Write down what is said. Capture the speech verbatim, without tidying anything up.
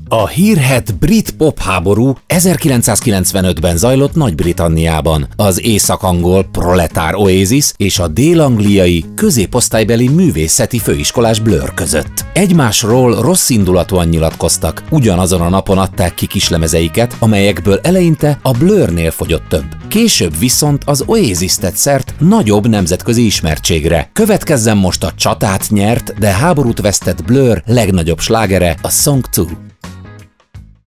A hírhedt brit popháború ezerkilencszázkilencvenötben zajlott Nagy-Britanniában. Az észak-angol proletár Oasis és a dél-angliai középosztálybeli művészeti főiskolás Blur között. Egymásról rosszindulatúan nyilatkoztak, ugyanazon a napon adták ki kislemezeiket, amelyekből eleinte a Blurnél fogyott több. Később viszont az Oasis tett szert nagyobb nemzetközi ismertségre. Következzen most a csatát nyert, de háborút vesztett Blur legnagyobb slágere, a Song kettő.